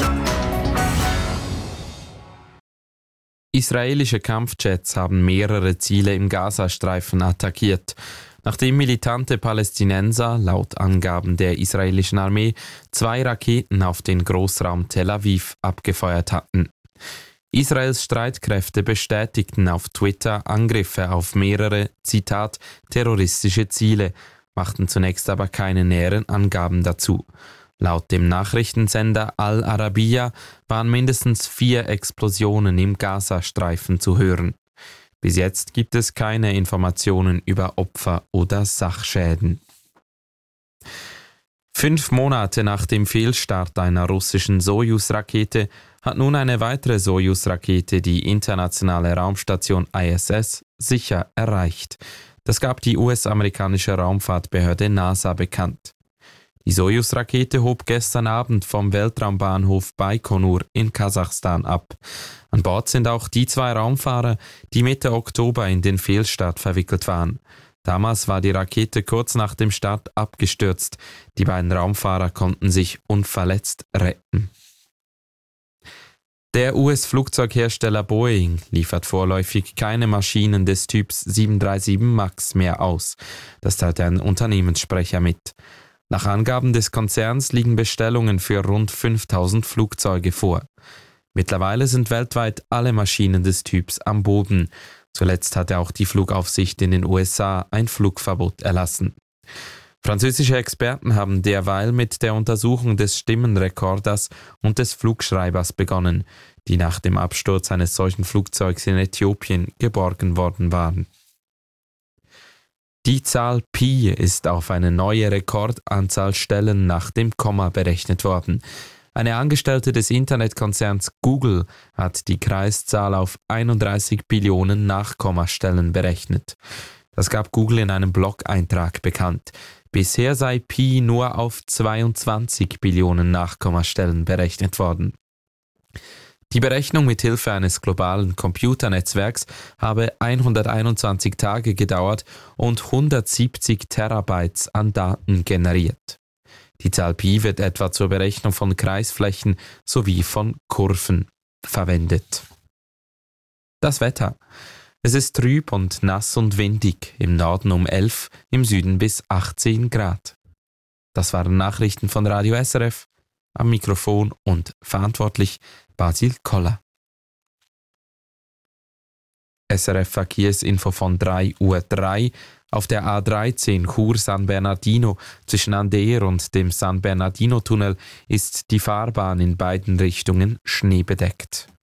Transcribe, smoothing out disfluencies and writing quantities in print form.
Israelische Kampfjets haben mehrere Ziele im Gazastreifen attackiert, nachdem militante Palästinenser laut Angaben der israelischen Armee 2 Raketen auf den Großraum Tel Aviv abgefeuert hatten. Israels Streitkräfte bestätigten auf Twitter Angriffe auf mehrere, Zitat, terroristische Ziele, machten zunächst aber keine näheren Angaben dazu. Laut dem Nachrichtensender Al Arabiya waren mindestens 4 Explosionen im Gazastreifen zu hören. Bis jetzt gibt es keine Informationen über Opfer oder Sachschäden. 5 Monate nach dem Fehlstart einer russischen Sojus-Rakete hat nun eine weitere Sojus-Rakete die internationale Raumstation ISS sicher erreicht. Das gab die US-amerikanische Raumfahrtbehörde NASA bekannt. Die Sojus-Rakete hob gestern Abend vom Weltraumbahnhof Baikonur in Kasachstan ab. An Bord sind auch die 2 Raumfahrer, die Mitte Oktober in den Fehlstart verwickelt waren. Damals war die Rakete kurz nach dem Start abgestürzt. Die beiden Raumfahrer konnten sich unverletzt retten. Der US-Flugzeughersteller Boeing liefert vorläufig keine Maschinen des Typs 737 MAX mehr aus. Das teilte ein Unternehmenssprecher mit. Nach Angaben des Konzerns liegen Bestellungen für rund 5000 Flugzeuge vor. Mittlerweile sind weltweit alle Maschinen des Typs am Boden. Zuletzt hatte auch die Flugaufsicht in den USA ein Flugverbot erlassen. Französische Experten haben derweil mit der Untersuchung des Stimmenrekorders und des Flugschreibers begonnen, die nach dem Absturz eines solchen Flugzeugs in Äthiopien geborgen worden waren. Die Zahl Pi ist auf eine neue Rekordanzahl Stellen nach dem Komma berechnet worden. Eine Angestellte des Internetkonzerns Google hat die Kreiszahl auf 31 Billionen Nachkommastellen berechnet. Das gab Google in einem Blog-Eintrag bekannt. Bisher sei Pi nur auf 22 Billionen Nachkommastellen berechnet worden. Die Berechnung mit Hilfe eines globalen Computernetzwerks habe 121 Tage gedauert und 170 Terabytes an Daten generiert. Die Zahl Pi wird etwa zur Berechnung von Kreisflächen sowie von Kurven verwendet. Das Wetter. Es ist trüb und nass und windig, im Norden um 11, im Süden bis 18 Grad. Das waren Nachrichten von Radio SRF, am Mikrofon und verantwortlich Basil Koller. SRF Verkehrsinfo von 3:03 Uhr. Auf der A13 Chur-San Bernardino zwischen Andeer und dem San Bernardino-Tunnel ist die Fahrbahn in beiden Richtungen schneebedeckt.